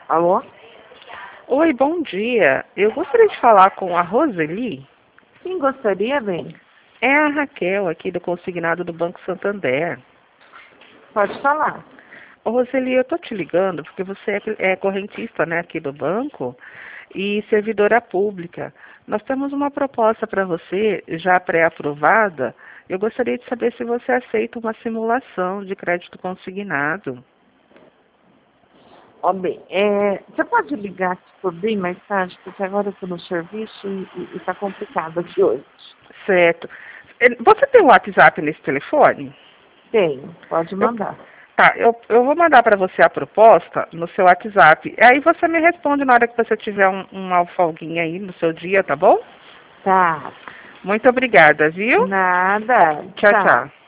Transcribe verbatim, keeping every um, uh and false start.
Alô? Oi, bom dia. Eu gostaria de falar com a Roseli. Quem gostaria, bem? É a Raquel, aqui do consignado do Banco Santander. Pode falar. Ô, Roseli, eu tô te ligando porque você é, é correntista, né, aqui do banco e servidora pública. Nós temos uma proposta para você, já pré-aprovada. Eu gostaria de saber se você aceita uma simulação de crédito consignado. Ó, bem, é, você pode ligar se for bem mais tarde, porque agora eu estou no serviço e está complicado aqui hoje. Certo. Eh, Você tem um WhatsApp nesse telefone? Tenho, pode Eu, mandar. tá, eu, eu vou mandar para você a proposta no seu WhatsApp. Aí você me responde na hora que você tiver um, uma folguinha aí no seu dia, tá bom? Tá. Muito obrigada, viu? Nada. Tchau, Tchau. tchau.